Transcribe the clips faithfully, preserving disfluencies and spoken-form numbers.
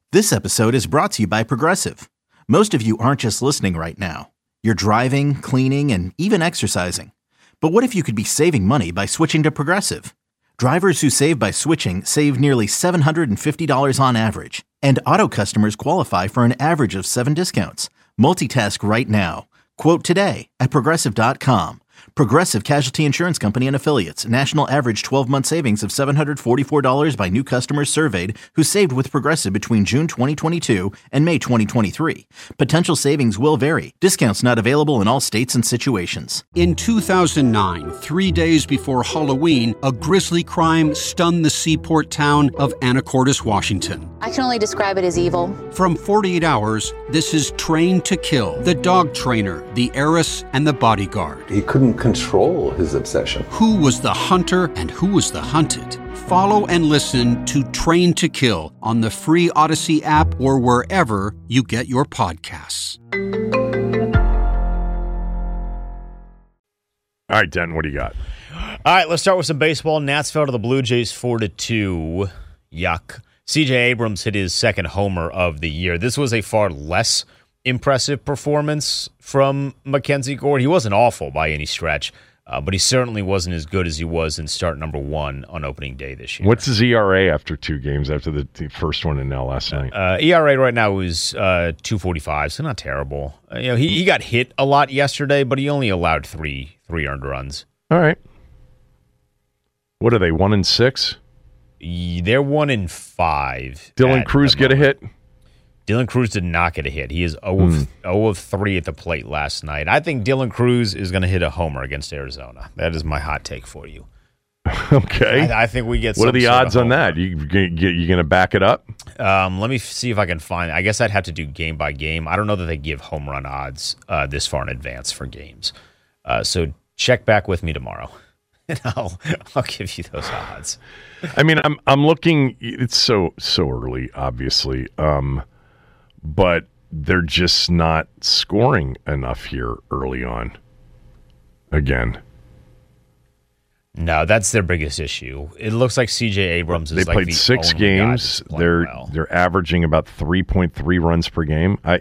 This episode is brought to you by Progressive. Most of you aren't just listening right now. You're driving, cleaning, and even exercising. But what if you could be saving money by switching to Progressive? Drivers who save by switching save nearly seven hundred fifty dollars on average. And auto customers qualify for an average of seven discounts. Multitask right now. Quote today at Progressive dot com. Progressive Casualty Insurance Company and Affiliates. National average twelve-month savings of seven hundred forty-four dollars by new customers surveyed who saved with Progressive between June twenty twenty-two and May twenty twenty-three. Potential savings will vary. Discounts not available in all states and situations. In two thousand nine, three days before Halloween, a grisly crime stunned the seaport town of Anacortes, Washington. I can only describe it as evil. From forty-eight hours, this is Train to Kill. The dog trainer, the heiress, and the bodyguard. He couldn't control his obsession. Who was the hunter and who was the hunted? Follow and listen to Train to Kill on the free Odyssey app or wherever you get your podcasts. All right, Denton, what do you got? All right, let's start with some baseball. Nats fell to the Blue Jays four to two. Yuck. C J Abrams hit his second homer of the year. This was a far less impressive performance from Mackenzie Gore. He wasn't awful by any stretch, uh, but he certainly wasn't as good as he was in start number one on opening day this year. What's his E R A after two games, after the, the first one and now last night? Uh, E R A right now is uh, two forty-five, so not terrible. Uh, you know, he, he got hit a lot yesterday, but he only allowed three three earned runs. All right. What are they, one and six? They're one in five. Dylan Cruz get a hit? Dylan Cruz did not get a hit. He is zero of, mm. zero of three at the plate last night. I think Dylan Cruz is going to hit a homer against Arizona. That is my hot take for you. Okay. I, I think we get What some are the sort odds of on that? You, you, you going to back it up? Um, let me see if I can find. I guess I'd have to do game by game. I don't know that they give home run odds uh, this far in advance for games. Uh, so check back with me tomorrow. And I'll I'll give you those odds. I mean, I'm I'm looking. It's so so early, obviously, um, but they're just not scoring enough here early on. Again, no, that's their biggest issue. It looks like C J Abrams is they like played the six only guy games. that's playing They're well. they're averaging about three point three runs per game. I.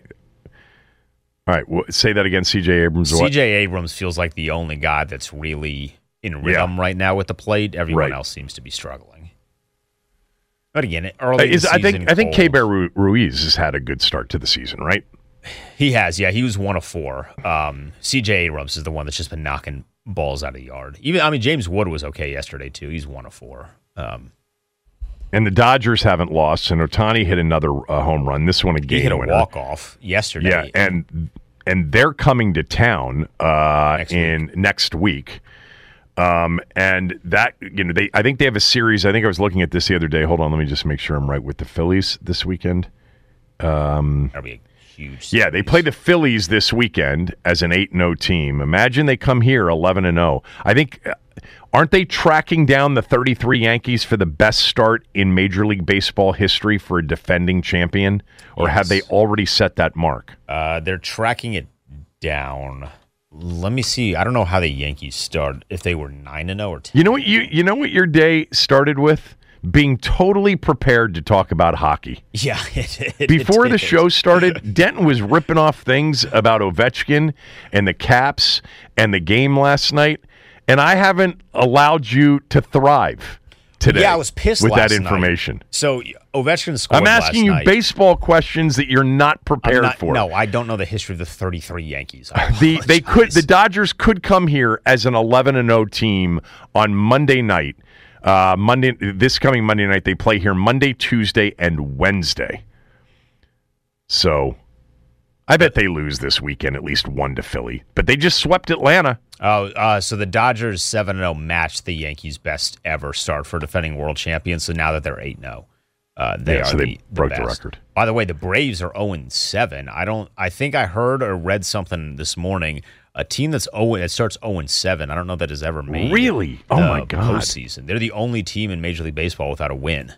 All right, well, say that again. C J Abrams. C J what? Abrams feels like the only guy that's really in rhythm Yeah. right now with the plate. Everyone Right. else seems to be struggling. But again, early Uh, in is, the I season, think I think cold. Keibert Ru- Ruiz has had a good start to the season, right? He has, yeah. He was one of four. Um, C J Abrams is the one that's just been knocking balls out of the yard. Even I mean, James Wood was okay yesterday too. He's one of four. Um, And the Dodgers haven't lost, and Ohtani hit another uh, home run. This one a game he hit a winner. walk off yesterday. Yeah, and and they're coming to town uh, Next in week. next week. Um, and that, you know, they I think they have a series. I think I was looking at this the other day. Hold on, let me just make sure I'm right with the Phillies this weekend. Um, That'll be a huge. yeah, they series. play the Phillies this weekend as an eight and oh team. Imagine they come here eleven and oh. I think, uh, aren't they tracking down the thirty-three Yankees for the best start in Major League Baseball history for a defending champion? Or Yes. have they already set that mark? Uh, they're tracking it down. Let me see. I don't know how the Yankees started. If they were nine and zero or ten. You know what you you know what your day started with? Being totally prepared to talk about hockey. Yeah. It, it, Before it the did. show started, Denton was ripping off things about Ovechkin and the Caps and the game last night, and I haven't allowed you to thrive today. Yeah, I was pissed with last that night. information. So Ovechkin scored I'm asking last you night. baseball questions that you're not I'm prepared not- for. No, I don't know the history of the thirty-three Yankees. I The they could apologize. the Dodgers could come here as an eleven and oh team on Monday night. Uh, Monday this coming Monday night they play here Monday, Tuesday, and Wednesday. So I bet they lose this weekend at least one to Philly. But they just swept Atlanta. Oh, uh, so the Dodgers seven and oh matched the Yankees' best ever start for defending world champions. So now that they're eight and oh, uh, they Yeah, are so they the, the broke the best. record. By the way, the Braves are oh and seven. I don't. I think I heard or read something this morning. A team that's oh that starts oh and seven. I don't know that has ever made Really? Oh the my God. postseason. They're the only team in Major League Baseball without a win.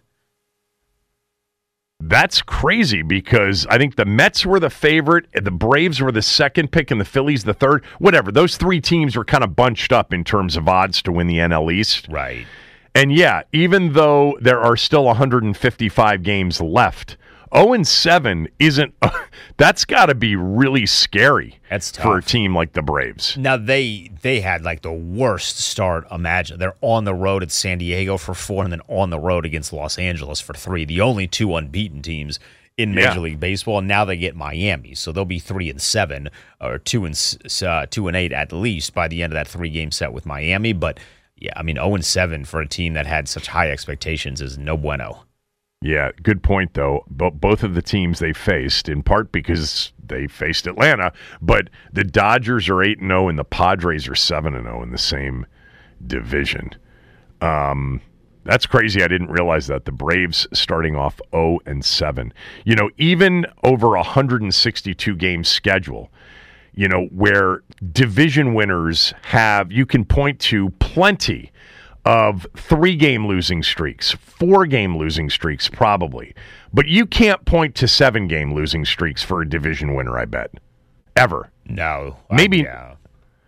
That's crazy because I think the Mets were the favorite, the Braves were the second pick, and the Phillies the third. Whatever. Those three teams were kind of bunched up in terms of odds to win the N L East. Right. And yeah, even though there are still one hundred fifty-five games left oh and seven isn't – that's got to be really scary That's tough. for a team like the Braves. Now, they they had like the worst start. Imagine they're on the road at San Diego for four and then on the road against Los Angeles for three. The only two unbeaten teams in Major Yeah. League Baseball. And now they get Miami. So they'll be three and seven or two and, s- uh, two and eight at least by the end of that three-game set with Miami. But, yeah, I mean, oh and seven for a team that had such high expectations is no bueno. Yeah, good point, though. Bo- both of the teams they faced, in part because they faced Atlanta, but the Dodgers are eight and oh and the Padres are seven and oh in the same division. Um, that's crazy. I didn't realize that. The Braves starting off oh and seven. You know, even over a one hundred sixty-two game schedule, you know, where division winners have, you can point to plenty of three-game losing streaks, four-game losing streaks probably. But you can't point to seven-game losing streaks for a division winner, I bet. Ever. No. Maybe- Uh, yeah.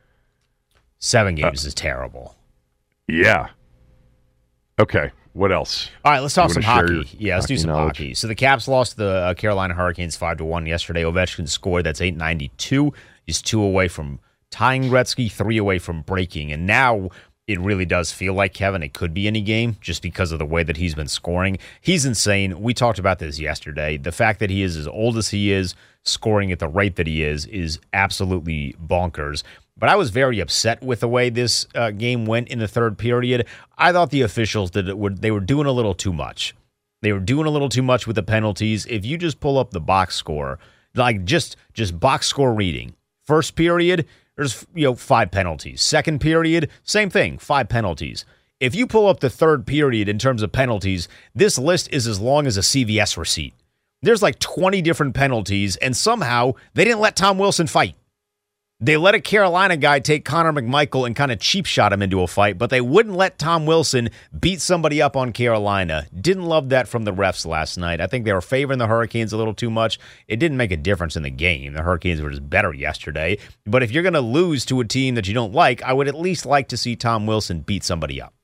Seven games uh, is terrible. Yeah. Okay, what else? All right, let's talk You some wanna share hockey. your Yeah, let's do hockey some knowledge? hockey. So the Caps lost to the uh, Carolina Hurricanes five to one yesterday. Ovechkin scored. That's eight ninety-two. He's two away from tying Gretzky, three away from breaking. And now it really does feel like, Kevin, it could be any game just because of the way that he's been scoring. He's insane. We talked about this yesterday. The fact that he is as old as he is, scoring at the rate that he is, is absolutely bonkers. But I was very upset with the way this uh, game went in the third period. I thought the officials did it. Were, they were doing a little too much. They were doing a little too much with the penalties. If you just pull up the box score, like just just box score reading, first period, there's you know five penalties. Second period, same thing, five penalties. If you pull up the third period in terms of penalties, this list is as long as a C V S receipt. There's like twenty different penalties, and somehow they didn't let Tom Wilson fight. They let a Carolina guy take Connor McMichael and kind of cheap shot him into a fight, but they wouldn't let Tom Wilson beat somebody up on Carolina. Didn't love that from the refs last night. I think they were favoring the Hurricanes a little too much. It didn't make a difference in the game. The Hurricanes were just better yesterday. But if you're going to lose to a team that you don't like, I would at least like to see Tom Wilson beat somebody up.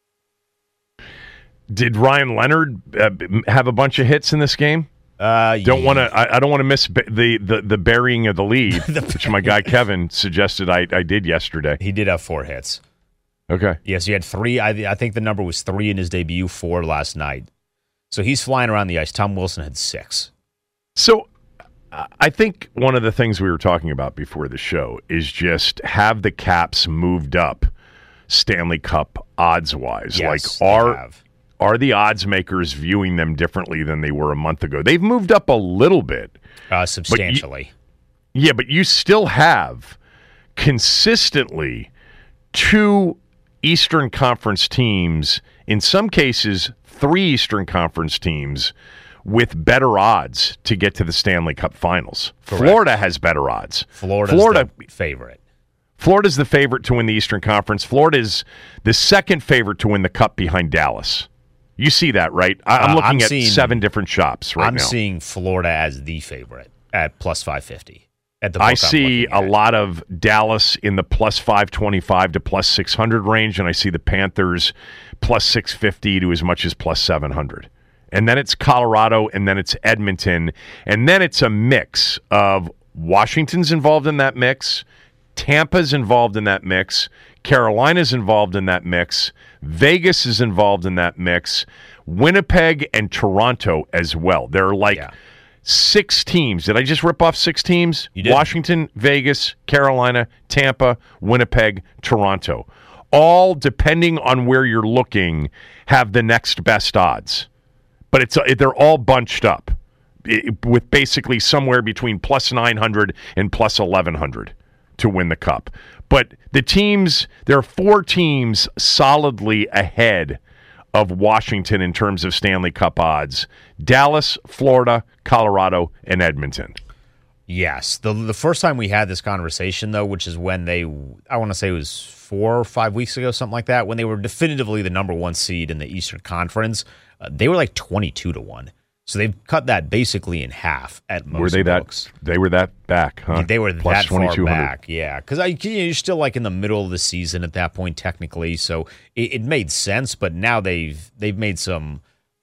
Did Ryan Leonard uh, have a bunch of hits in this game? Uh, don't yeah. want to. I, I don't want to miss b- the, the the burying of the lead, which my guy Kevin suggested I, I did yesterday. He did have four hits. Okay. Yes, he had three. I, I think the number was three in his debut, four last night. So he's flying around the ice. Tom Wilson had six. So uh, I think one of the things we were talking about before the show is just have the Caps moved up Stanley Cup odds wise. Yes, like are. they have. Are the odds makers viewing them differently than they were a month ago? They've moved up a little bit. Uh, substantially. But you, yeah, but you still have consistently two Eastern Conference teams, in some cases three Eastern Conference teams, with better odds to get to the Stanley Cup Finals. Correct. Florida has better odds. Florida's Florida, the favorite. Florida's the favorite to win the Eastern Conference. Florida's the second favorite to win the Cup behind Dallas. You see that, right? I, I'm Uh, looking I'm at seeing- seven different shops right I'm now. seeing Florida as the favorite at plus five fifty. At the I book I'm see looking a at. lot of Dallas in the plus five twenty-five to plus six hundred range, and I see the Panthers plus six fifty to as much as plus seven hundred. And then it's Colorado, and then it's Edmonton, and then it's a mix of Washington's involved in that mix, Tampa's involved in that mix, Carolina's involved in that mix, Vegas is involved in that mix, Winnipeg and Toronto as well. There are like Yeah. six teams. Did I just rip off six teams? You did. Washington, Vegas, Carolina, Tampa, Winnipeg, Toronto. All, depending on where you're looking, have the next best odds. But it's they're all bunched up it, with basically somewhere between plus nine hundred and plus eleven hundred to win the Cup. But the teams, there are four teams solidly ahead of Washington in terms of Stanley Cup odds. Dallas, Florida, Colorado, and Edmonton. Yes. The the first time we had this conversation, though, which is when they, I want to say it was four or five weeks ago, something like that, when they were definitively the number one seed in the Eastern Conference, uh, they were like twenty-two to one. So they've cut that basically in half at most Were they books. that? They were that back, huh? They were Plus that far twenty-two hundred. back, yeah. Because you know, you're still like in the middle of the season at that point, technically. So it, it made sense, but now they've they've made some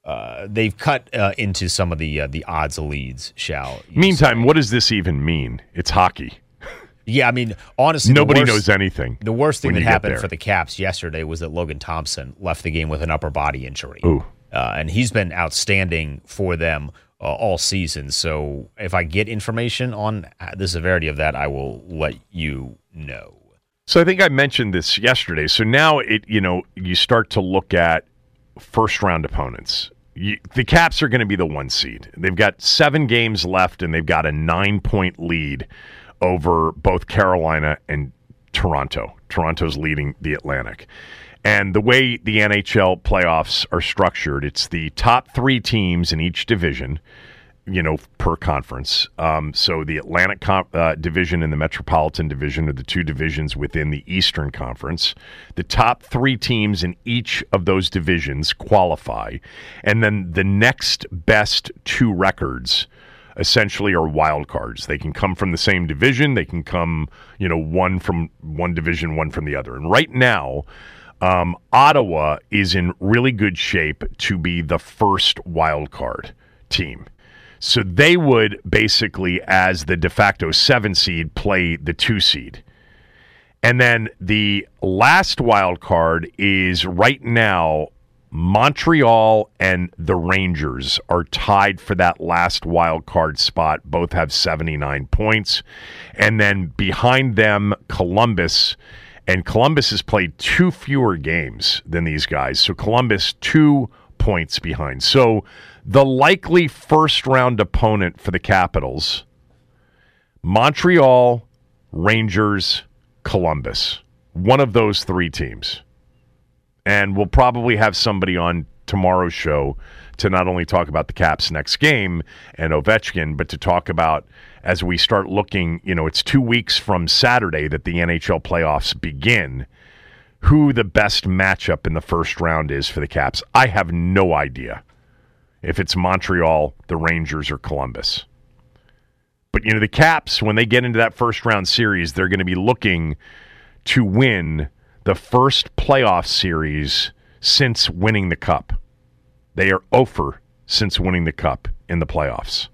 uh, they've cut uh, into some of the uh, the odds leads. Shall you Meantime, say. what does this even mean? It's hockey. Yeah, I mean, honestly, Nobody the worst, knows anything. The worst thing when that you get happened there. for the Caps yesterday was that Logan Thompson left the game with an upper body injury. Ooh. Uh, and he's been outstanding for them uh, all season. So if I get information on the severity of that, I will let you know. So I think I mentioned this yesterday. So now it, you know, you start to look at first round opponents. You, the Caps are going to be the one seed. They've got seven games left, and they've got a nine point lead over both Carolina and Toronto. Toronto's leading the Atlantic. And the way the N H L playoffs are structured, it's the top three teams in each division, you know, per conference. Um, so the Atlantic com- uh, Division and the Metropolitan Division are the two divisions within the Eastern Conference. The top three teams in each of those divisions qualify. And then the next best two records essentially are wild cards. They can come from the same division. They can come, you know, one from one division, one from the other. And right now, um, Ottawa is in really good shape to be the first wild card team. So they would basically, as the de facto seven seed, play the two seed. And then the last wild card is right now Montreal and the Rangers are tied for that last wild card spot. Both have seventy-nine points. And then behind them, Columbus. And Columbus has played two fewer games than these guys. So Columbus, two points behind. So the likely first-round opponent for the Capitals, Montreal, Rangers, Columbus. One of those three teams. And we'll probably have somebody on tomorrow's show to not only talk about the Caps' next game and Ovechkin, but to talk about, as we start looking, you know, it's two weeks from Saturday that the N H L playoffs begin, who the best matchup in the first round is for the Caps. I have no idea if it's Montreal, the Rangers, or Columbus. But, you know, the Caps, when they get into that first round series, they're going to be looking to win the first playoff series since winning the Cup. They are over since winning the Cup in the playoffs.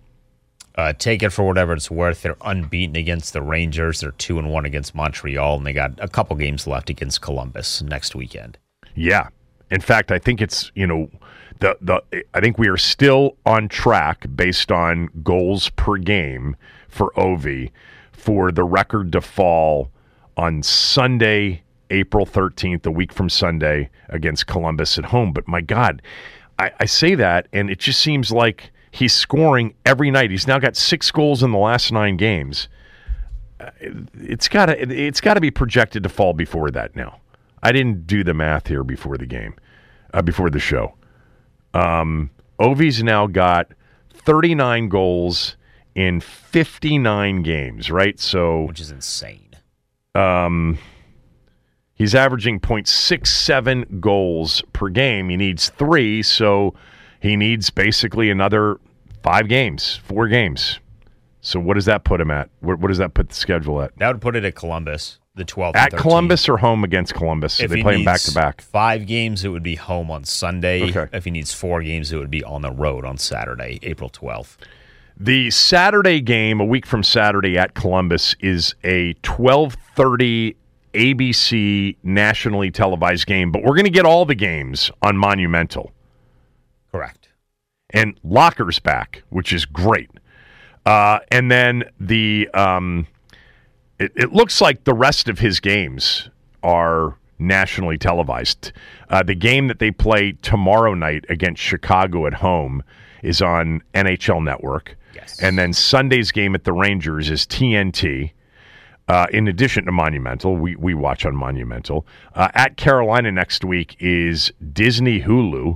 Uh, take it for whatever it's worth. They're unbeaten against the Rangers. They're two and one against Montreal, and they got a couple games left against Columbus next weekend. Yeah, in fact, I think it's you know the the I think we are still on track based on goals per game for Ovi for the record to fall on Sunday, April thirteenth, a week from Sunday, against Columbus at home. But my God, I, I say that, and it just seems like he's scoring every night. He's now got six goals in the last nine games. Uh, it's got to it's got to be projected to fall before that now. I didn't do the math here before the game, uh, before the show. Um, Ovi's now got thirty-nine goals in fifty-nine games, right? So, which is insane. Um. He's averaging point six seven goals per game. He needs three, so he needs basically another five games, four games. So what does that put him at? What, what does that put the schedule at? That would put it at Columbus, the twelfth. At Columbus or home against Columbus? So if they play him back-to-back. Five games, it would be home on Sunday. Okay. If he needs four games, it would be on the road on Saturday, April twelfth. The Saturday game, a week from Saturday at Columbus, is a twelve thirty A B C nationally televised game, but we're going to get all the games on Monumental. Correct. And Locker's back, which is great. Uh, and then the um, it, it looks like the rest of his games are nationally televised. Uh, the game that they play tomorrow night against Chicago at home is on N H L Network. Yes. And then Sunday's game at the Rangers is T N T. Uh, in addition to Monumental, we, we watch on Monumental. Uh, at Carolina next week is Disney Hulu.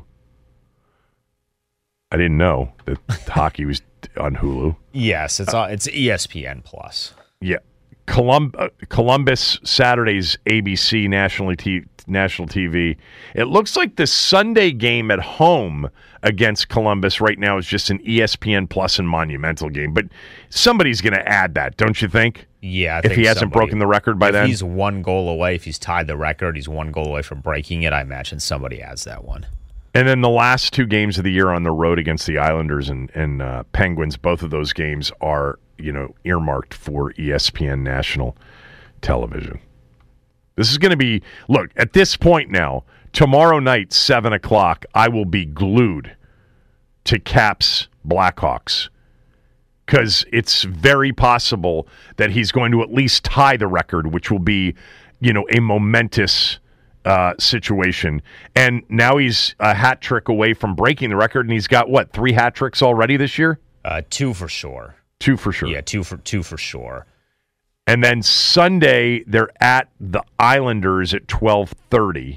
I didn't know that hockey was on Hulu. Yes, it's uh, it's E S P N Plus. Yeah. Colum- uh, Columbus, Saturday's A B C nationally t- national T V. It looks like the Sunday game at home against Columbus right now is just an E S P N Plus and Monumental game. But somebody's going to add that, don't you think? Yeah, I if think he hasn't somebody, broken the record by if then. If he's one goal away, if he's tied the record, he's one goal away from breaking it. I imagine somebody adds that one. And then the last two games of the year on the road against the Islanders and, and uh, Penguins, both of those games are, you know, earmarked for E S P N national television. This is going to be, look, at this point now, tomorrow night, seven o'clock, I will be glued to Caps Blackhawks because it's very possible that he's going to at least tie the record, which will be, you know, a momentous Uh, situation. And now he's a hat trick away from breaking the record, and he's got, what, three hat tricks already this year? Uh, two for sure. Two for sure. Yeah, two for two for sure. And then Sunday, they're at the Islanders at twelve thirty.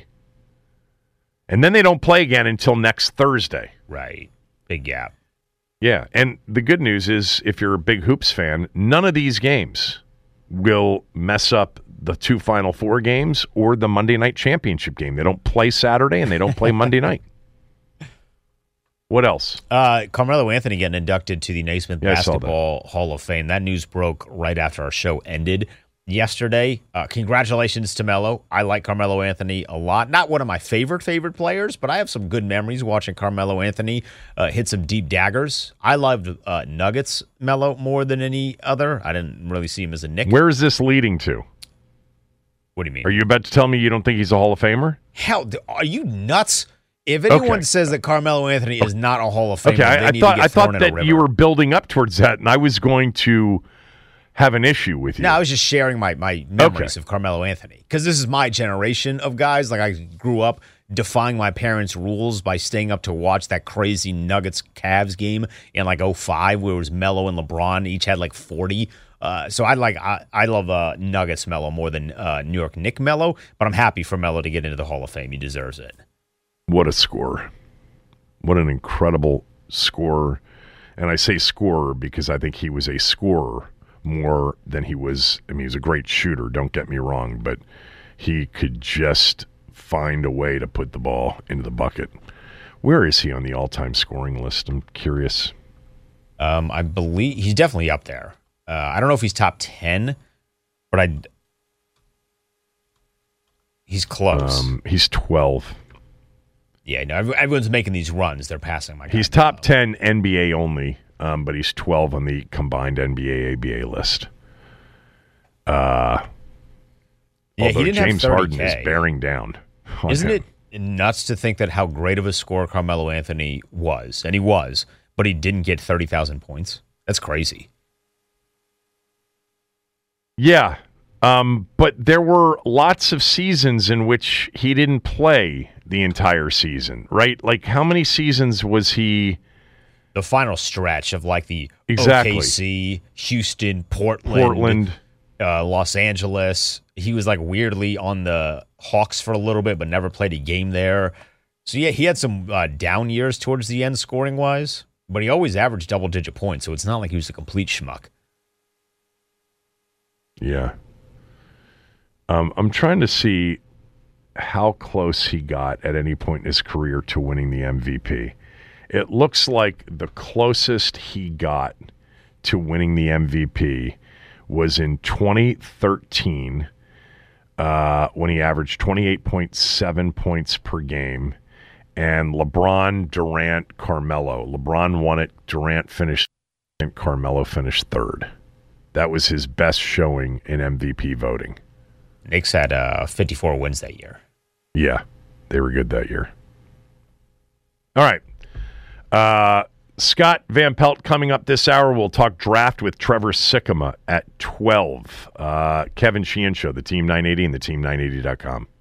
And then they don't play again until next Thursday. Right. Big gap. Yeah, and the good news is, if you're a big Hoops fan, none of these games will mess up the two Final Four games or the Monday night championship game. They don't play Saturday and they don't play Monday night. What else? Uh, Carmelo Anthony getting inducted to the Naismith Yeah, Basketball Hall of Fame. That news broke right after our show ended yesterday. Uh, congratulations to Melo. I like Carmelo Anthony a lot. Not one of my favorite, favorite players, but I have some good memories watching Carmelo Anthony uh, hit some deep daggers. I loved uh, Nuggets Melo more than any other. I didn't really see him as a Knick. Where is this leading to? What do you mean? Are you about to tell me you don't think he's a Hall of Famer? Hell, are you nuts? If anyone Okay. says that Carmelo Anthony is not a Hall of Famer, Okay, I, they I need thought to get I thrown thought in a that river. you were building up towards that, and I was going to have an issue with you. No, I was just sharing my, my memories of Carmelo Anthony because this is my generation of guys. Like I grew up defying my parents' rules by staying up to watch that crazy Nuggets Cavs game in like oh five where it was Melo and LeBron each had like forty. Uh, so I like I, I love uh, Nuggets Melo more than uh, New York Knick Melo, but I'm happy for Melo to get into the Hall of Fame. He deserves it. What a scorer. What an incredible scorer. And I say scorer because I think he was a scorer more than he was. I mean, he was a great shooter, don't get me wrong, but he could just find a way to put the ball into the bucket. Where is he on the all-time scoring list? I'm curious. Um, I believe he's definitely up there. Uh, I don't know if he's top ten, but I he's close. Um, he's twelve. Yeah, no, everyone's making these runs. They're passing my guy. He's top ten N B A only, um, but he's twelve on the combined N B A A B A list. Uh, yeah, although he didn't James have Harden thirty K. is bearing down. on Isn't him. it nuts to think that how great of a scorer Carmelo Anthony was, and he was, but he didn't get thirty thousand points? That's crazy. Yeah, um, but there were lots of seasons in which he didn't play the entire season, right? Like, how many seasons was he? The final stretch of like the Exactly. O K C, Houston, Portland, Portland. Uh, Los Angeles. He was like weirdly on the Hawks for a little bit, but never played a game there. So yeah, he had some uh, down years towards the end scoring wise, but he always averaged double digit points. So it's not like he was a complete schmuck. Yeah. Um, I'm trying to see how close he got at any point in his career to winning the M V P. It looks like the closest he got to winning the M V P was in twenty thirteen uh, when he averaged twenty-eight point seven points per game. And LeBron, Durant, Carmelo. LeBron won it. Durant finished second. Carmelo finished third. That was his best showing in M V P voting. Knicks had uh, fifty-four wins that year. Yeah, they were good that year. All right. Uh, Scott Van Pelt coming up this hour. We'll talk draft with Trevor Sikkema at twelve. Uh, Kevin Sheehan Show, the Team nine eighty and the team nine eighty dot com.